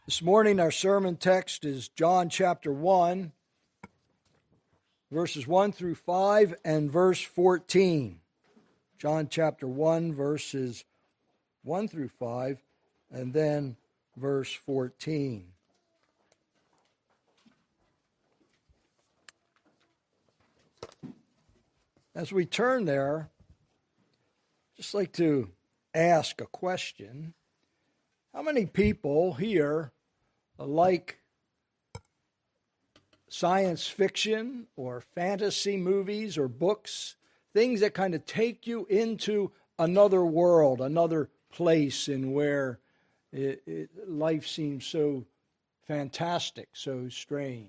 This morning our sermon text is John chapter 1, verses 1 through 5 and verse 14. John chapter 1, verses 1 through 5 and then verse 14. As we turn there, I'd just like to ask a question. How many people here like science fiction or fantasy movies or books, things that kind of take you into another world, another place in where life seems so fantastic, so strange?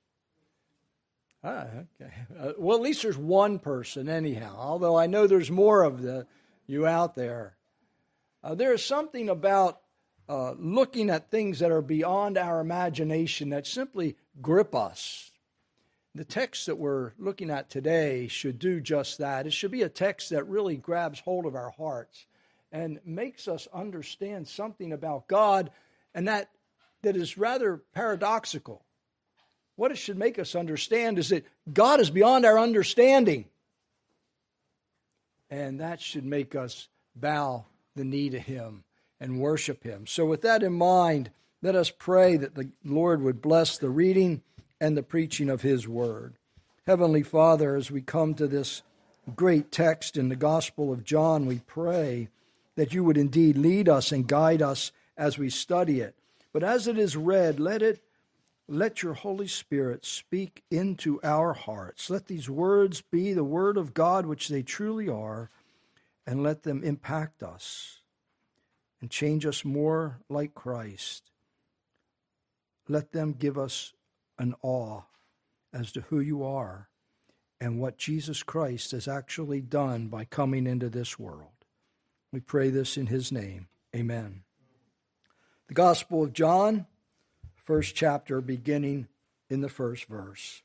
Okay. Well, at least there's one person anyhow, although I know there's more of you out there. There is something about looking at things that are beyond our imagination that simply grip us. The text that we're looking at today should do just that. It should be a text that really grabs hold of our hearts and makes us understand something about God, and that is rather paradoxical. What it should make us understand is that God is beyond our understanding, and that should make us bow the knee to Him and worship Him. So with that in mind, let us pray that the Lord would bless the reading and the preaching of His Word. Heavenly Father, as we come to this great text in the Gospel of John, we pray that You would indeed lead us and guide us as we study it. But as it is read, let Your Holy Spirit speak into our hearts. Let these words be the Word of God, which they truly are, and let them impact us and change us more like Christ. Let them give us an awe as to who You are and what Jesus Christ has actually done by coming into this world. We pray this in His name. Amen. The Gospel of John, first chapter, beginning in the first verse.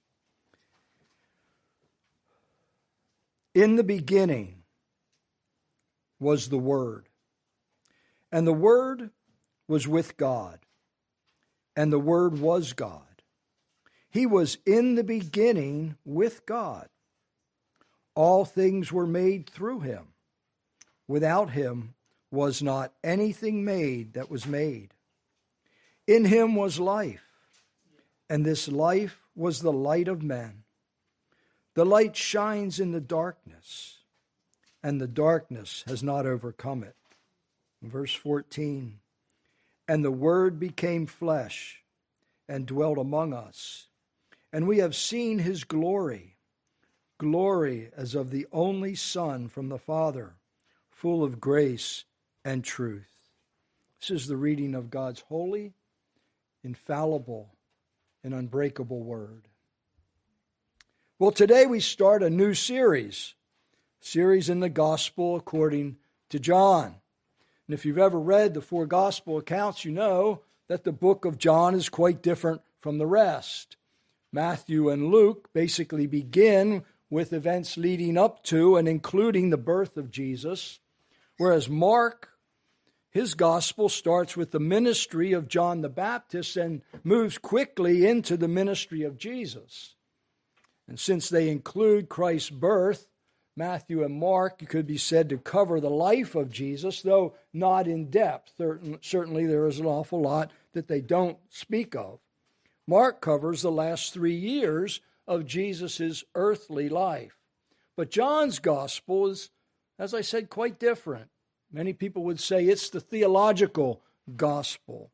In the beginning was the Word, and the Word was with God, and the Word was God. He was in the beginning with God. All things were made through Him. Without Him was not anything made that was made. In Him was life, and this life was the light of men. The light shines in the darkness, and the darkness has not overcome it. Verse 14, and the Word became flesh and dwelt among us, and we have seen His glory, glory as of the only Son from the Father, full of grace and truth. This is the reading of God's holy, infallible, and unbreakable Word. Well, today we start a new series in the Gospel according to John. And if you've ever read the four Gospel accounts, you know that the book of John is quite different from the rest. Matthew and Luke basically begin with events leading up to and including the birth of Jesus, whereas Mark, his gospel, starts with the ministry of John the Baptist and moves quickly into the ministry of Jesus. And since they include Christ's birth, Matthew and Mark could be said to cover the life of Jesus, though not in depth. Certainly there is an awful lot that they don't speak of. Mark covers the last 3 years of Jesus' earthly life. But John's gospel is, as I said, quite different. Many people would say it's the theological gospel.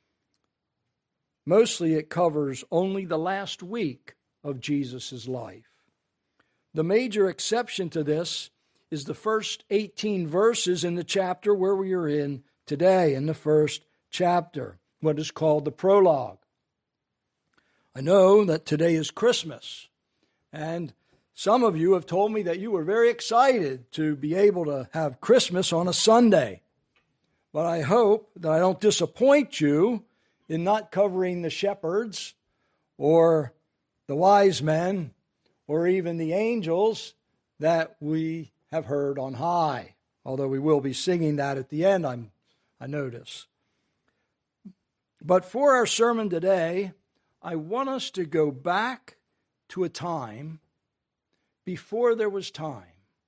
Mostly it covers only the last week of Jesus' life. The major exception to this is the first 18 verses in the chapter where we are in today, in the first chapter, what is called the prologue. I know that today is Christmas, and some of you have told me that you were very excited to be able to have Christmas on a Sunday. But I hope that I don't disappoint you in not covering the shepherds or the wise men or even the angels that we have heard on high, although we will be singing that at the end, I notice. But for our sermon today, I want us to go back to a time before there was time.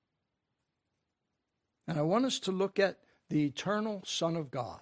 And I want us to look at the eternal Son of God.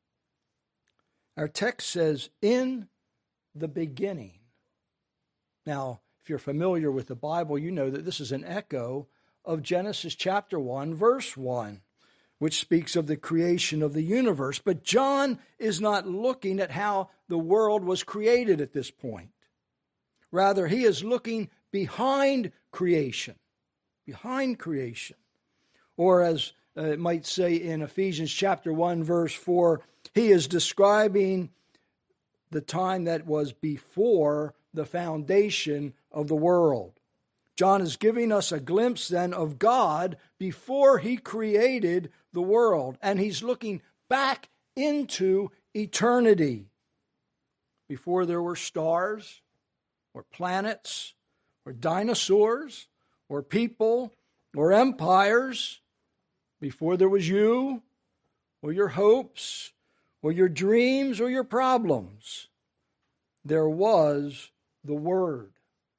Our text says, in the beginning. Now, if you're familiar with the Bible, you know that this is an echo of Genesis chapter 1, verse 1, which speaks of the creation of the universe. But John is not looking at how the world was created at this point. Rather, he is looking behind creation. Behind creation. Or as it might say in Ephesians chapter 1, verse 4, he is describing the time that was before the foundation of the world. John is giving us a glimpse then of God before he created the world. And he's looking back into eternity. Before there were stars, or planets, or dinosaurs, or people, or empires. Before there was you, or your hopes, or your dreams, or your problems. There was the Word.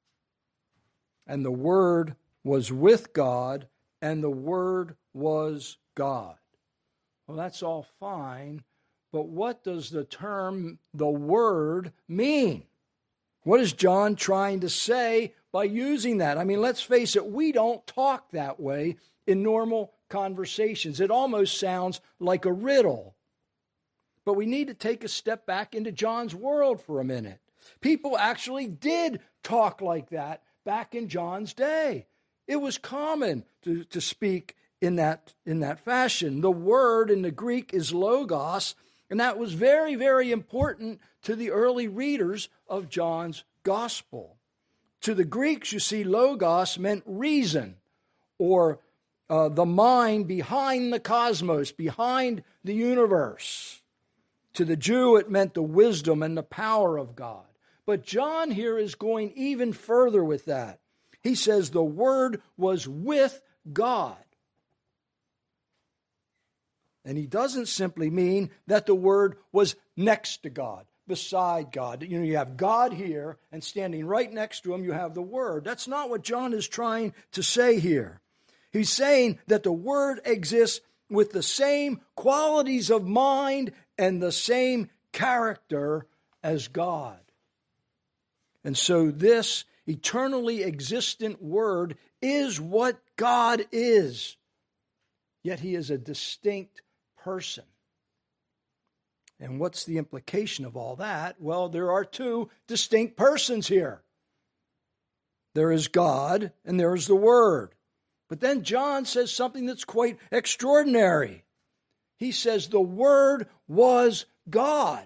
And the Word was with God, and the Word was God. Well, that's all fine, but what does the term the Word mean? What is John trying to say by using that? I mean, let's face it, we don't talk that way in normal conversations. It almost sounds like a riddle. But we need to take a step back into John's world for a minute. People actually did talk like that back in John's day. It was common to speak in that fashion. The word in the Greek is logos, and that was very, very important to the early readers of John's gospel. To the Greeks, you see, logos meant reason, or the mind behind the cosmos, behind the universe. To the Jew, it meant the wisdom and the power of God. But John here is going even further with that. He says the Word was with God. And he doesn't simply mean that the Word was next to God, beside God. You know, you have God here, and standing right next to him, you have the Word. That's not what John is trying to say here. He's saying that the Word exists with the same qualities of mind and the same character as God. And so this eternally existent Word is what God is. Yet he is a distinct person. And what's the implication of all that? Well, there are two distinct persons here. There is God and there is the Word. But then John says something that's quite extraordinary. He says the Word was God.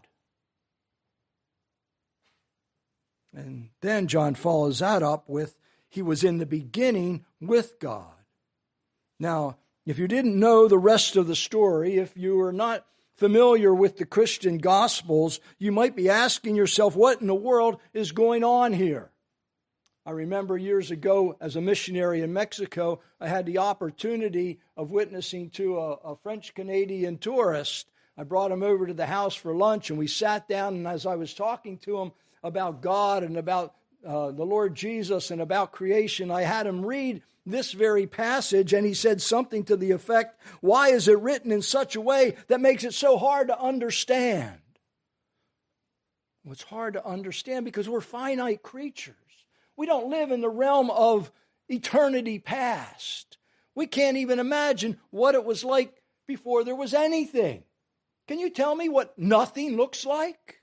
And then John follows that up with, he was in the beginning with God. Now, if you didn't know the rest of the story, if you are not familiar with the Christian Gospels, you might be asking yourself, what in the world is going on here? I remember years ago as a missionary in Mexico, I had the opportunity of witnessing to a French-Canadian tourist. I brought him over to the house for lunch, and we sat down, and as I was talking to him about God and about the Lord Jesus and about creation, I had him read this very passage, and he said something to the effect, why is it written in such a way that makes it so hard to understand? Well, it's hard to understand because we're finite creatures. We don't live in the realm of eternity past. We can't even imagine what it was like before there was anything. Can you tell me what nothing looks like?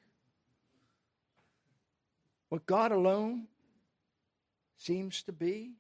What God alone seems to be?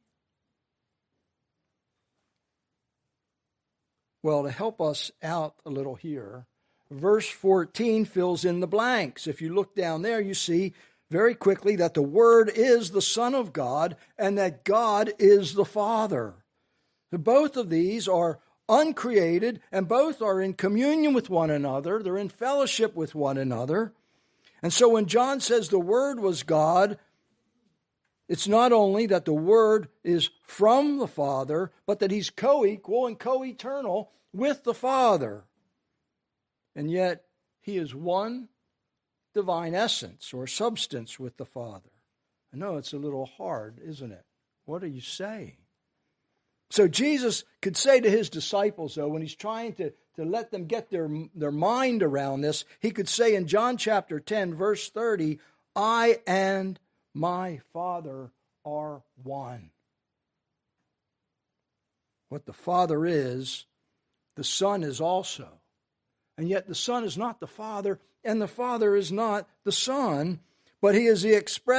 Well, to help us out a little here, verse 14 fills in the blanks. If you look down there, you see very quickly that the Word is the Son of God and that God is the Father. Both of these are uncreated and both are in communion with one another. They're in fellowship with one another. And so when John says the Word was God, it's not only that the Word is from the Father, but that he's co-equal and co-eternal with the Father. And yet he is one divine essence or substance with the Father. I know it's a little hard, isn't it? What are you saying? So Jesus could say to his disciples, though, when he's trying to let them get their mind around this, he could say in John chapter 10, verse 30, I and my Father are one. What the Father is, the Son is also. And yet the Son is not the Father, and the Father is not the Son, but he is the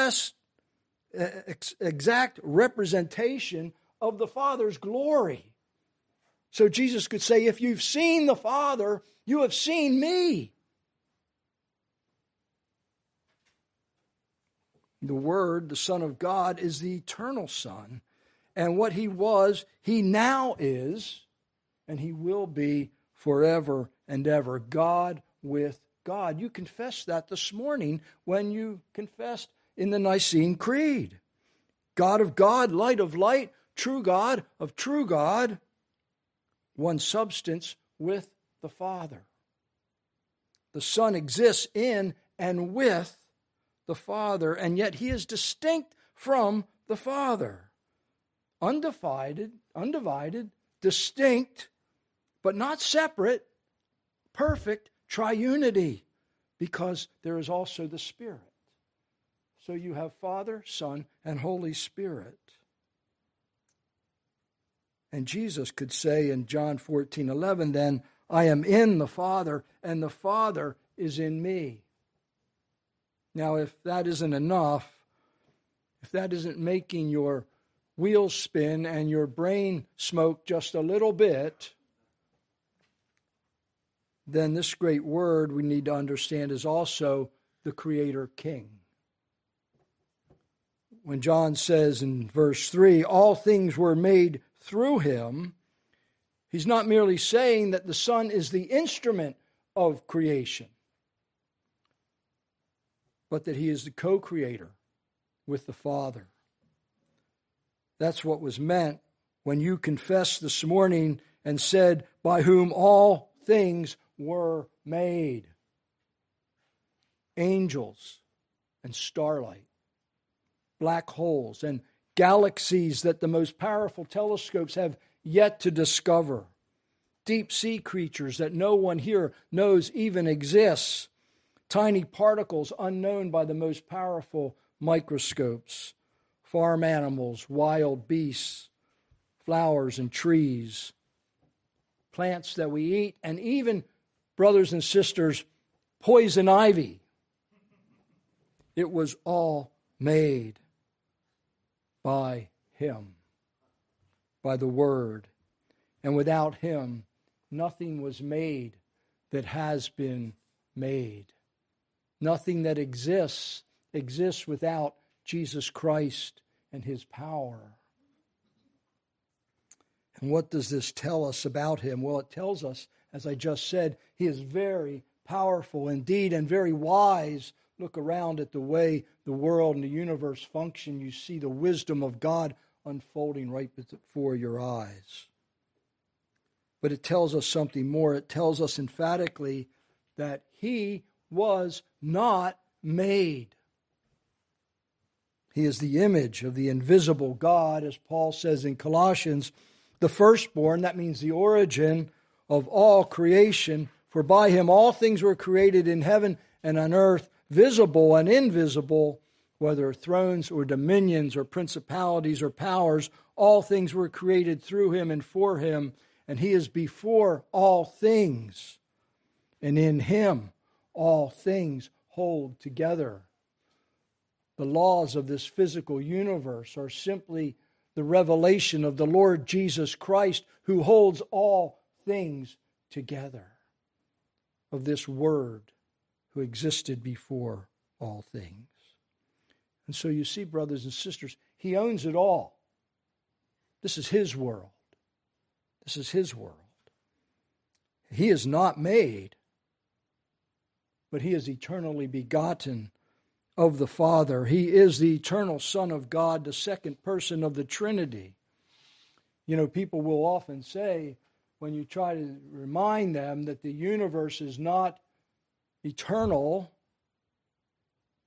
exact representation of the Father's glory. So Jesus could say, if you've seen the Father, you have seen me. The Word, the Son of God, is the eternal Son. And what he was, he now is, and he will be forever and ever. God with God. You confessed that this morning when you confessed in the Nicene Creed. God of God, light of light, true God of true God, one substance with the Father. The Son exists in and with the Father, and yet he is distinct from the Father. Undivided, distinct, but not separate, perfect triunity, because there is also the Spirit. So you have Father, Son, and Holy Spirit. And Jesus could say in John 14:11, then, I am in the Father, and the Father is in me. Now, if that isn't enough, if that isn't making your wheels spin and your brain smoke just a little bit, then this great word we need to understand is also the Creator King. When John says in verse 3, all things were made through him, he's not merely saying that the Son is the instrument of creation, but that he is the co-creator with the Father. That's what was meant when you confessed this morning and said, by whom all things were made. Angels and starlight, black holes and galaxies that the most powerful telescopes have yet to discover, deep sea creatures that no one here knows even exists, tiny particles unknown by the most powerful microscopes, farm animals, wild beasts, flowers and trees, plants that we eat, and even, brothers and sisters, poison ivy. It was all made by him, by the Word. And without him, nothing was made that has been made. Nothing that exists without Jesus Christ and his power. And what does this tell us about him? Well, it tells us, as I just said, he is very powerful indeed and very wise. Look around at the way the world and the universe function. You see the wisdom of God unfolding right before your eyes. But it tells us something more. It tells us emphatically that he was not made. He is the image of the invisible God, as Paul says in Colossians, the firstborn, that means the origin of all creation. For by him all things were created in heaven and on earth, visible and invisible, whether thrones or dominions or principalities or powers, all things were created through him and for him, and he is before all things. And in him all things hold together. The laws of this physical universe are simply the revelation of the Lord Jesus Christ, who holds all things together, of this Word who existed before all things. And so you see, brothers and sisters, he owns it all. This is his world. This is his world. He is not made, but he is eternally begotten of the Father. He is the eternal Son of God, the second person of the Trinity. You know, people will often say, when you try to remind them that the universe is not eternal,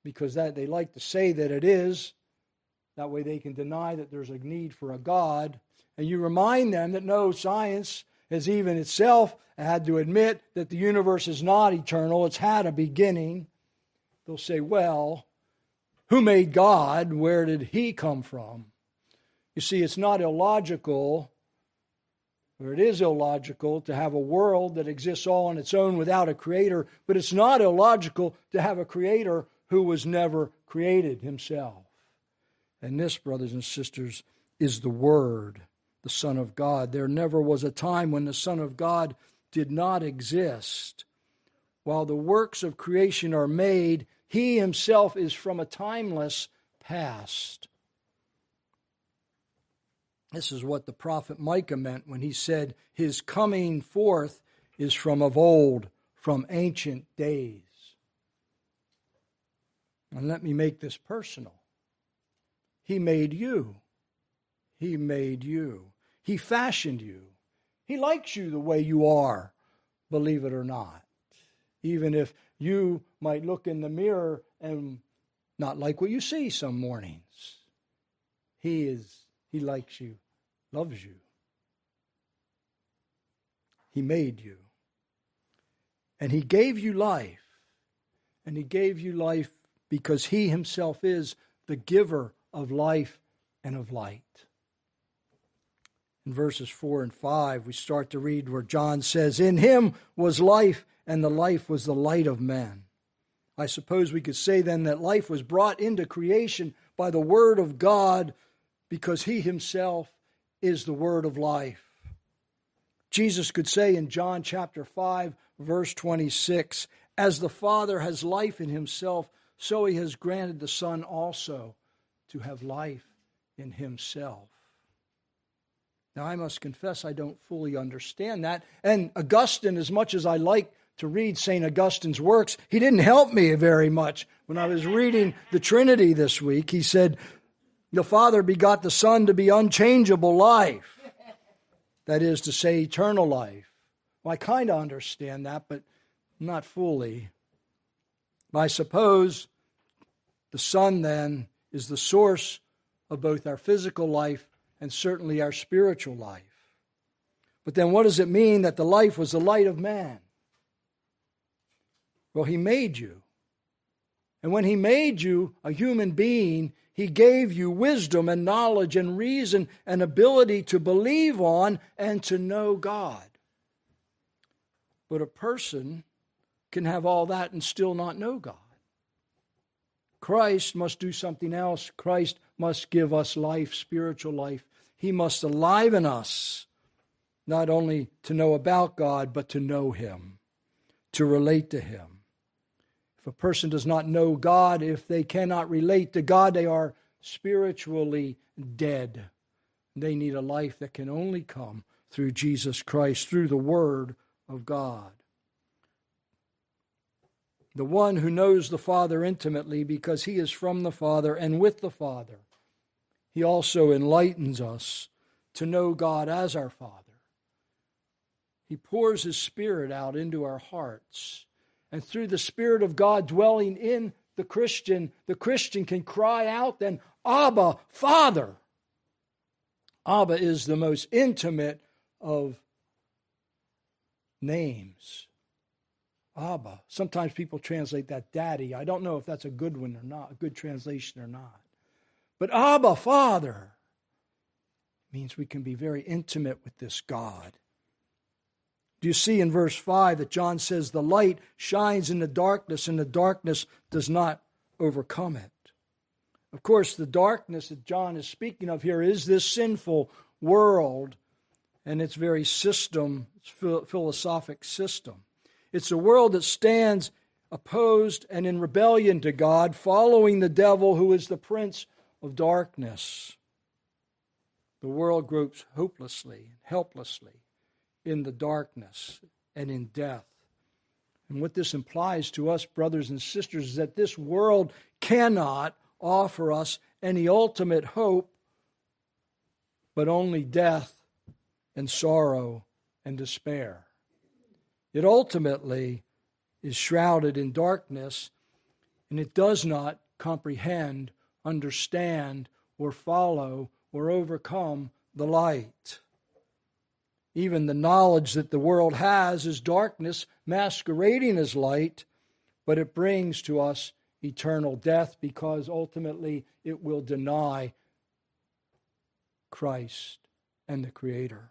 because that they like to say that it is. That way they can deny that there's a need for a God. And you remind them that no, science has even itself had to admit that the universe is not eternal. It's had a beginning. They'll say, well, who made God? Where did he come from? You see, it's not illogical, or it is illogical to have a world that exists all on its own without a creator, but it's not illogical to have a creator who was never created himself. And this, brothers and sisters, is the Word, the Son of God. There never was a time when the Son of God did not exist. While the works of creation are made, he himself is from a timeless past. This is what the prophet Micah meant when he said, his coming forth is from of old, from ancient days. And let me make this personal. He made you. He made you. He fashioned you. He likes you the way you are, believe it or not. Even if you might look in the mirror and not like what you see some mornings. He likes you, loves you. He made you. And he gave you life. And he gave you life because he himself is the giver of life and of light. In verses 4 and 5, we start to read where John says, in him was life, and the life was the light of men. I suppose we could say then that life was brought into creation by the Word of God because he himself is the Word of life. Jesus could say in John chapter 5, verse 26, as the Father has life in himself, so he has granted the Son also to have life in himself. Now, I must confess I don't fully understand that. And Augustine, as much as I like to read St. Augustine's works, he didn't help me very much. When I was reading the Trinity this week, he said, the Father begot the Son to be unchangeable life. That is to say, eternal life. Well, I kind of understand that, but not fully. I suppose the Son then is the source of both our physical life and certainly our spiritual life. But then what does it mean that the life was the light of man? Well, he made you. And when he made you a human being, he gave you wisdom and knowledge and reason and ability to believe on and to know God. But a person can have all that and still not know God. Christ must do something else. Christ must give us life, spiritual life. He must enliven us, not only to know about God, but to know him, to relate to him. If a person does not know God, if they cannot relate to God, they are spiritually dead. They need a life that can only come through Jesus Christ, through the Word of God. The one who knows the Father intimately because he is from the Father and with the Father. He also enlightens us to know God as our Father. He pours his Spirit out into our hearts. And through the Spirit of God dwelling in the Christian can cry out then, Abba, Father. Abba is the most intimate of names. Abba. Sometimes people translate that daddy. I don't know if that's a good one or not, a good translation or not. But Abba, Father, means we can be very intimate with this God. Do you see in verse 5 that John says the light shines in the darkness and the darkness does not overcome it? Of course, the darkness that John is speaking of here is this sinful world and its very system, its philosophic system. It's a world that stands opposed and in rebellion to God, following the devil who is the prince of darkness. The world gropes hopelessly, helplessly in the darkness and in death. And what this implies to us, brothers and sisters, is that this world cannot offer us any ultimate hope, but only death and sorrow and despair. It ultimately is shrouded in darkness And it does not comprehend, understand, or follow, or overcome the light. Even the knowledge that the world has is darkness masquerading as light, but it brings to us eternal death because ultimately it will deny Christ and the Creator.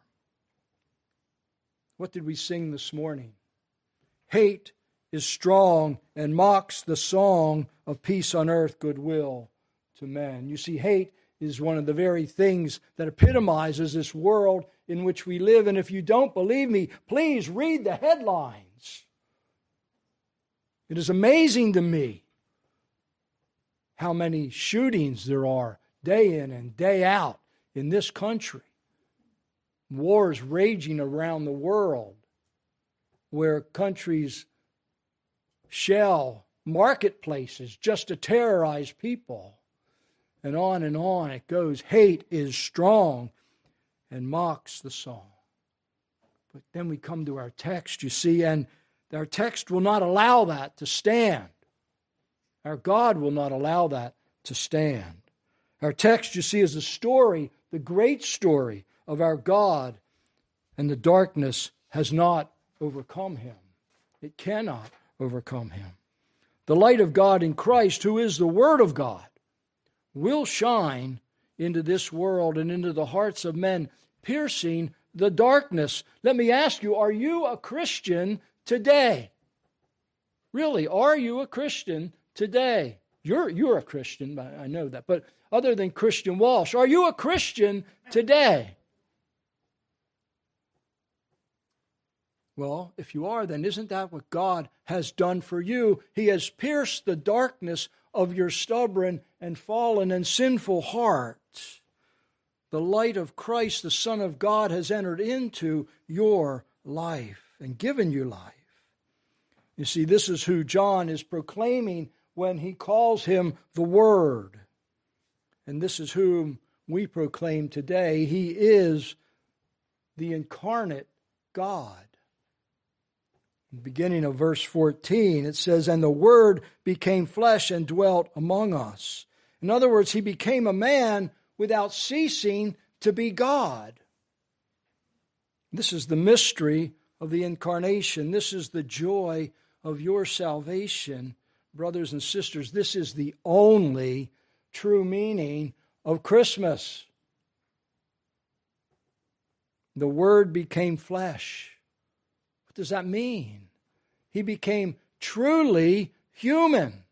What did we sing this morning? Hate is strong and mocks the song of peace on earth, goodwill to men. You see, hate is one of the very things that epitomizes this world in which we live. And if you don't believe me, please read the headlines. It is amazing to me how many shootings there are day in and day out in this country. Wars raging around the world where countries shell marketplaces just to terrorize people. And on it goes. Hate is strong and mocks the song. But then we come to our text, you see, and our text will not allow that to stand. Our God will not allow that to stand. Our text, you see, is the story, the great story of our God, and the darkness has not overcome him. It cannot overcome him. The light of God in Christ, who is the Word of God, will shine into this world and into the hearts of men, piercing the darkness. Let me ask you, are you a Christian today? Really, are you a Christian today? You're a Christian, I know that. But other than Christian Walsh, are you a Christian today? Well, if you are, then isn't that what God has done for you? He has pierced the darkness of your stubborn and fallen and sinful heart. The light of Christ, the Son of God, has entered into your life and given you life. You see, this is who John is proclaiming when he calls him the Word. And this is whom we proclaim today. He is the incarnate God. Beginning of verse 14, it says, "And the Word became flesh and dwelt among us." In other words, he became a man without ceasing to be God. This is the mystery of the incarnation. This is the joy of your salvation, brothers and sisters. This is the only true meaning of Christmas. The Word became flesh. What does that mean? He became truly human,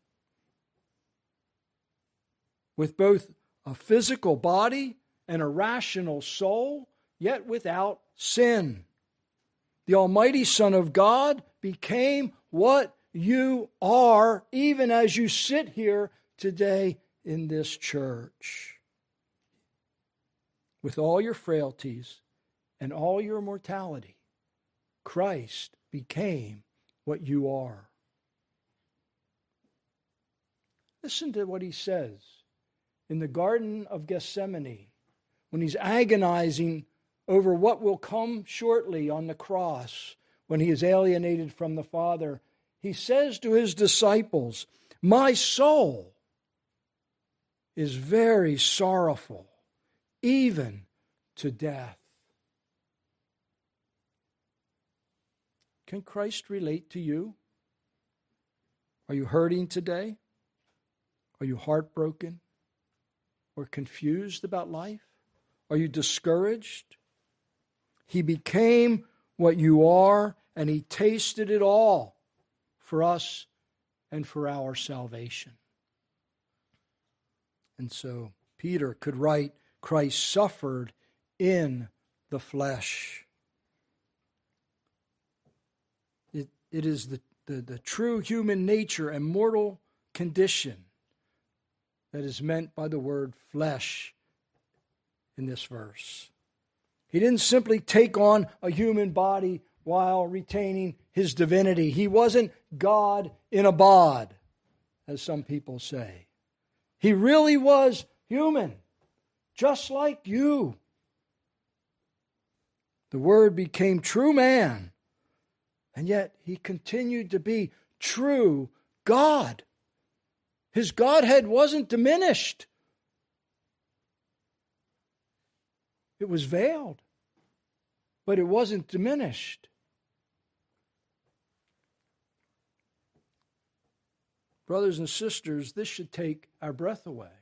with both a physical body and a rational soul, yet without sin. The Almighty Son of God became what you are, even as you sit here today in this church. With all your frailties and all your mortality, Christ became what you are. Listen to what he says in the Garden of Gethsemane when he's agonizing over what will come shortly on the cross when he is alienated from the Father. He says to his disciples, "My soul is very sorrowful, even to death." Can Christ relate to you? Are you hurting today? Are you heartbroken or confused about life? Are you discouraged? He became what you are, and he tasted it all for us and for our salvation. And so Peter could write, Christ suffered in the flesh. It is the true human nature and mortal condition that is meant by the word flesh in this verse. He didn't simply take on a human body while retaining his divinity. He wasn't God in a bod, as some people say. He really was human, just like you. The Word became true man, and yet he continued to be true God. His Godhead wasn't diminished. It was veiled, but it wasn't diminished. Brothers and sisters, this should take our breath away.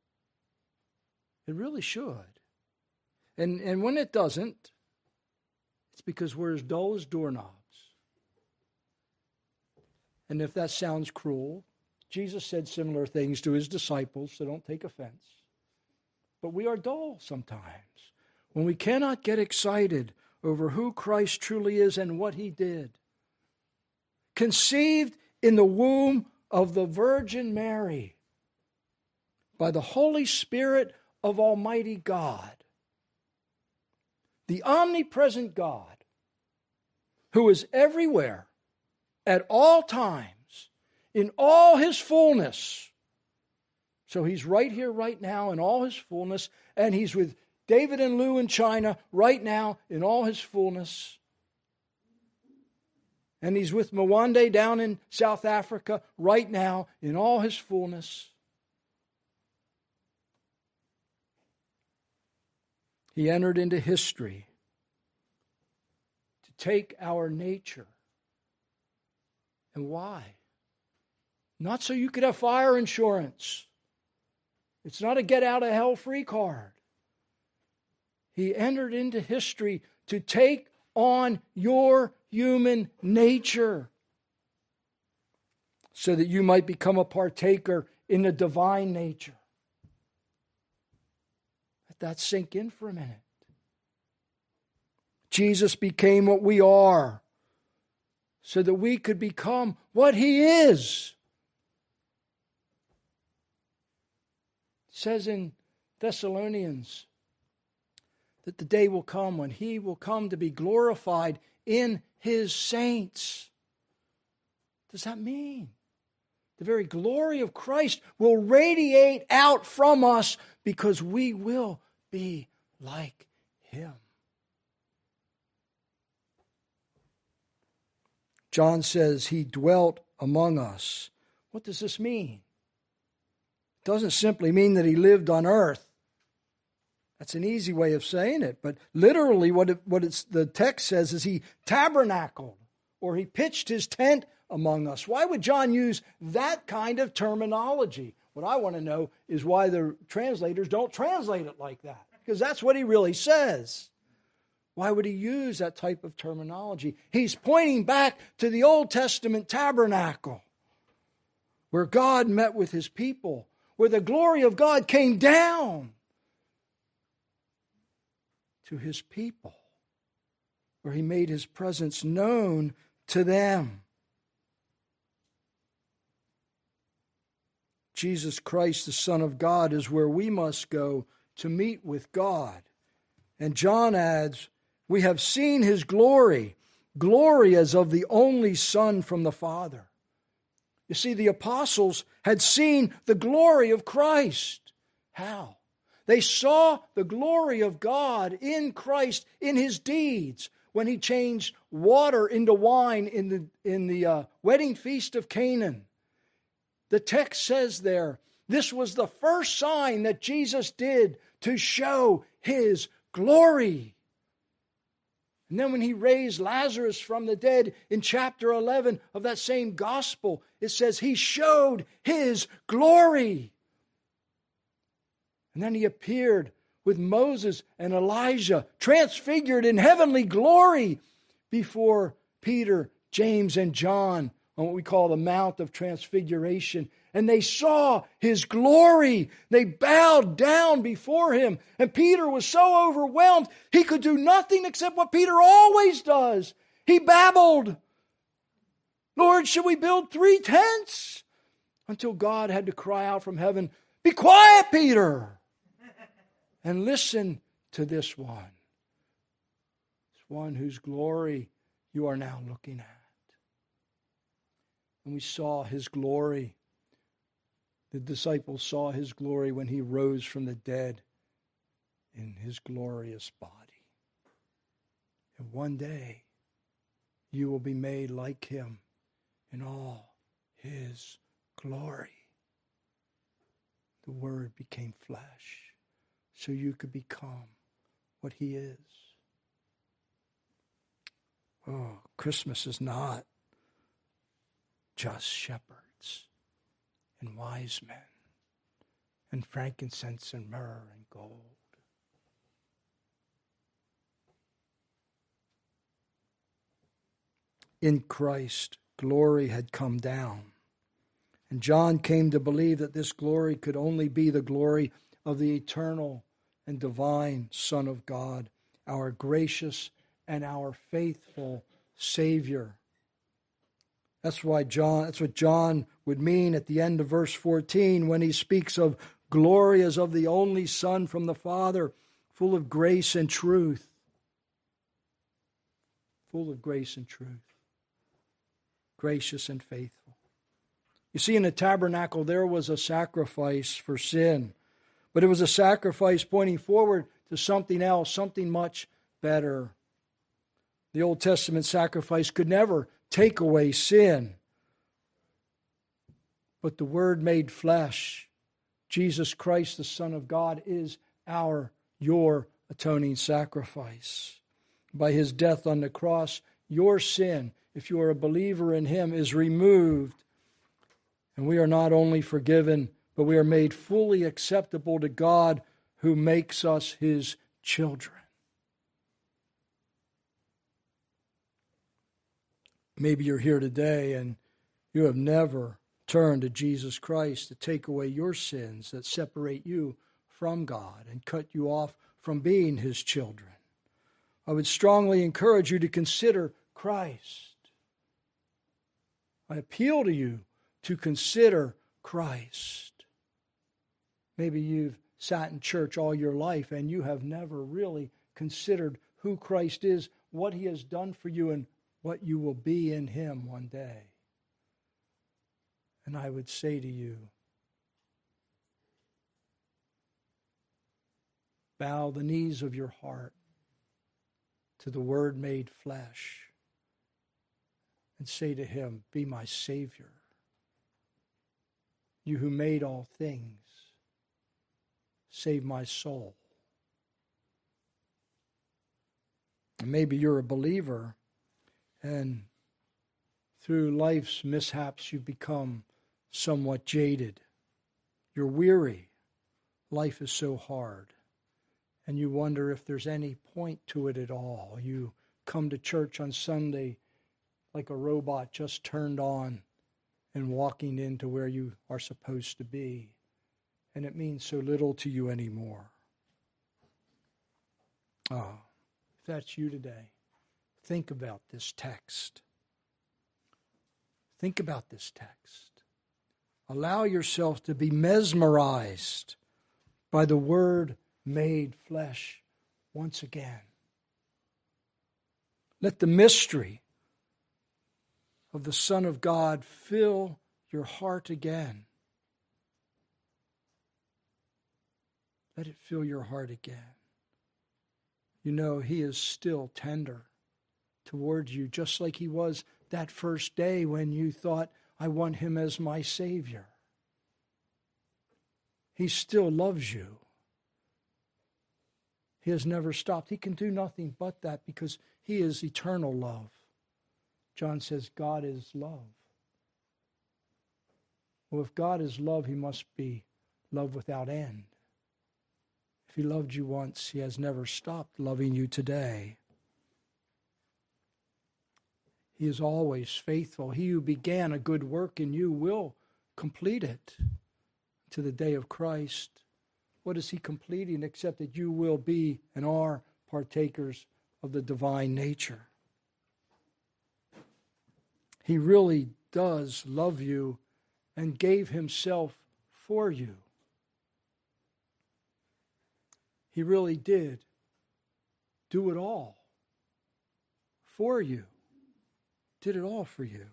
It really should. And when it doesn't, it's because we're as dull as doorknobs. And if that sounds cruel, Jesus said similar things to his disciples, so don't take offense. But we are dull sometimes when we cannot get excited over who Christ truly is and what he did. Conceived in the womb of the Virgin Mary by the Holy Spirit of Almighty God, the omnipresent God, who is everywhere, at all times, in all his fullness. So he's right here, right now, in all his fullness, and he's with David and Lou in China right now in all his fullness. And he's with Mwande down in South Africa right now in all his fullness. He entered into history to take our nature. And why? Not so you could have fire insurance. It's not a get-out-of-hell-free card. He entered into history to take on your human nature so that you might become a partaker in the divine nature. Let that sink in for a minute. Jesus became what we are so that we could become what he is. It says in Thessalonians that the day will come when he will come to be glorified in his saints. What does that mean? The very glory of Christ will radiate out from us because we will be like him. John says he dwelt among us. What does this mean? It doesn't simply mean that he lived on earth. That's an easy way of saying it. But literally the text says is he tabernacled, or he pitched his tent among us. Why would John use that kind of terminology? What I want to know is why the translators don't translate it like that, because that's what he really says. Why would he use that type of terminology? He's pointing back to the Old Testament tabernacle, where God met with his people, where the glory of God came down to his people, where he made his presence known to them. Jesus Christ, the Son of God, is where we must go to meet with God. And John adds, we have seen his glory, glory as of the only Son from the Father. You see, the apostles had seen the glory of Christ. How? They saw the glory of God in Christ in his deeds when he changed water into wine in the wedding feast of Canaan. The text says there, this was the first sign that Jesus did to show his glory. And then when he raised Lazarus from the dead in chapter 11 of that same gospel, it says he showed his glory. And then he appeared with Moses and Elijah, transfigured in heavenly glory before Peter, James, and John on what we call the Mount of Transfiguration. And they saw his glory. They bowed down before him. And Peter was so overwhelmed, he could do nothing except what Peter always does. He babbled. Lord, should we build 3 tents? Until God had to cry out from heaven, be quiet, Peter, and listen to this one. This one whose glory you are now looking at. And we saw his glory. The disciples saw his glory when he rose from the dead in his glorious body. And one day, you will be made like him in all his glory. the Word became flesh so you could become what He is. Oh, Christmas is not just shepherds and wise men and frankincense and myrrh and gold. In Christ, glory had come down. And John came to believe that this glory could only be the glory of the eternal and divine Son of God, our gracious and our faithful Savior. That's what John would mean at the end of verse 14 when he speaks of glory as of the only Son from the Father, full of grace and truth. Full of grace and truth. Gracious and faithful. You see, in the tabernacle, there was a sacrifice for sin, but it was a sacrifice pointing forward to something else, something much better. The Old Testament sacrifice could never take away sin, but the Word made flesh, Jesus Christ, the Son of God, is your atoning sacrifice. By His death on the cross, your sin, if you are a believer in Him, is removed. And we are not only forgiven, but we are made fully acceptable to God who makes us His children. Maybe you're here today and you have never turned to Jesus Christ to take away your sins that separate you from God and cut you off from being His children. I would strongly encourage you to consider Christ. I appeal to you to consider Christ. Maybe you've sat in church all your life and you have never really considered who Christ is, what He has done for you, and what you will be in Him one day. And I would say to you, bow the knees of your heart to the Word made flesh and say to Him, be my Savior. You who made all things, save my soul. And maybe you're a believer, and through life's mishaps you've become somewhat jaded. You're weary. Life is so hard. And you wonder if there's any point to it at all. You come to church on Sunday like a robot just turned on and walking into where you are supposed to be. And it means so little to you anymore. Oh, if that's you today, think about this text. Think about this text. Allow yourself to be mesmerized by the Word made flesh once again. Let the mystery of the Son of God fill your heart again. Let it fill your heart again. You know, He is still tender towards you, just like He was that first day when you thought, I want Him as my Savior. He still loves you. He has never stopped. He can do nothing but that because He is eternal love. John says God is love. Well, if God is love, He must be love without end. If He loved you once, He has never stopped loving you today. He is always faithful. He who began a good work in you will complete it to the day of Christ. What is He completing except that you will be and are partakers of the divine nature? He really does love you and gave Himself for you. He really did do it all for you. Did it all for you.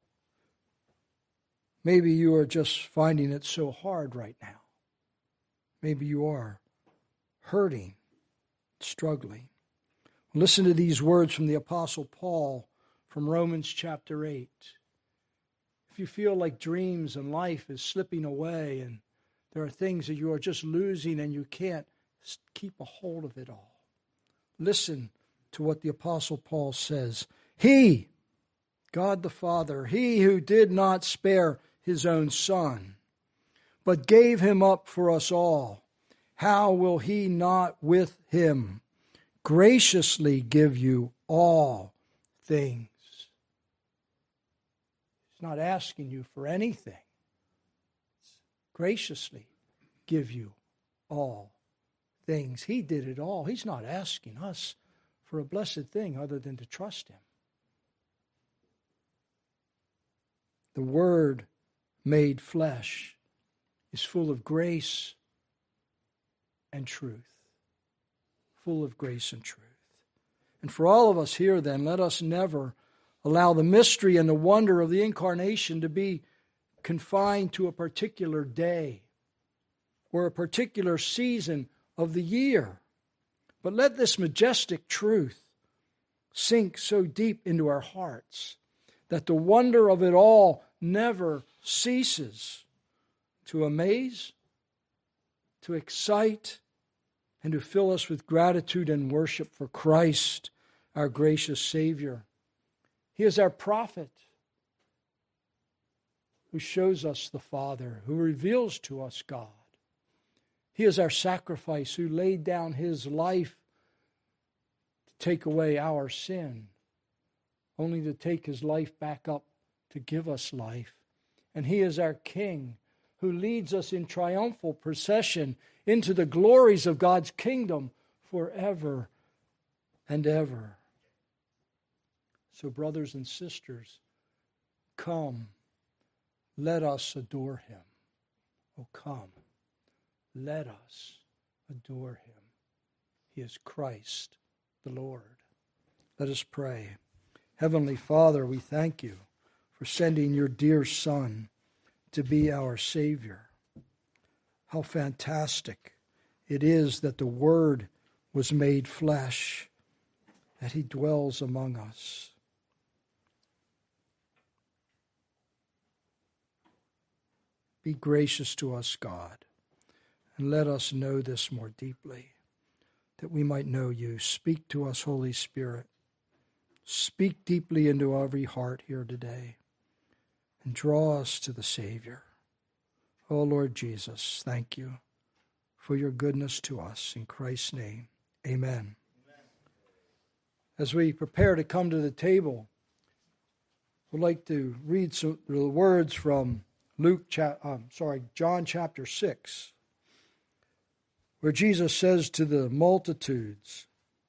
Maybe you are just finding it so hard right now. Maybe you are hurting, struggling. Listen to these words from the Apostle Paul from Romans chapter 8. If you feel like dreams and life is slipping away and There are things that you are just losing and you can't keep a hold of it all. Listen to what the Apostle Paul says. He, God the Father, He who did not spare His own Son, but gave Him up for us all, how will He not with Him graciously give you all things? He's not asking you for anything. Graciously give you all things. He did it all. He's not asking us for a blessed thing other than to trust Him. The Word made flesh is full of grace and truth. Full of grace and truth. And for all of us here then, let us never allow the mystery and the wonder of the incarnation to be confined to a particular day or a particular season of the year. But let this majestic truth sink so deep into our hearts that the wonder of it all never ceases to amaze, to excite, and to fill us with gratitude and worship for Christ, our gracious Savior. He is our prophet who shows us the Father, who reveals to us God. He is our sacrifice who laid down His life to take away our sin, only to take His life back up to give us life. And He is our King who leads us in triumphal procession into the glories of God's kingdom forever and ever. So, brothers and sisters, come, let us adore Him. Oh, come, let us adore Him. He is Christ the Lord. Let us pray. Heavenly Father, we thank You for sending Your dear Son to be our Savior. How fantastic it is that the Word was made flesh, that He dwells among us. Be gracious to us, God, and let us know this more deeply, that we might know You. Speak to us, Holy Spirit. Speak deeply into every heart here today, and draw us to the Savior. Oh, Lord Jesus, thank You for Your goodness to us. In Christ's name, amen. As we prepare to come to the table, we'd like to read the words from John chapter 6, where Jesus says to the multitudes,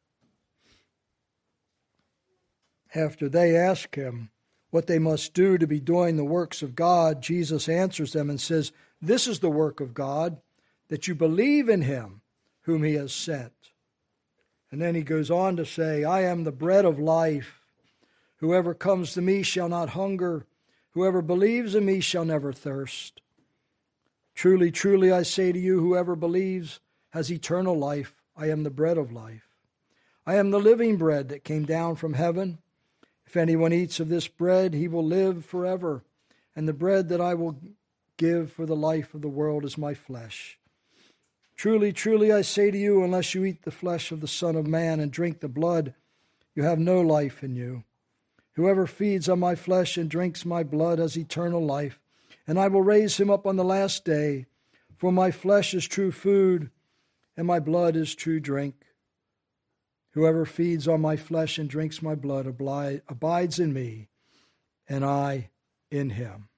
after they ask Him what they must do to be doing the works of God, Jesus answers them and says, "This is the work of God, that you believe in Him whom He has sent." And then He goes on to say, "I am the bread of life. Whoever comes to Me shall not hunger. Whoever believes in Me shall never thirst. Truly, truly, I say to you, whoever believes has eternal life. I am the bread of life. I am the living bread that came down from heaven. If anyone eats of this bread, he will live forever. And the bread that I will give for the life of the world is My flesh. Truly, truly, I say to you, unless you eat the flesh of the Son of Man and drink the blood, you have no life in you. Whoever feeds on My flesh and drinks My blood has eternal life, and I will raise him up on the last day. For My flesh is true food, and My blood is true drink. Whoever feeds on My flesh and drinks My blood abides in Me, and I in him.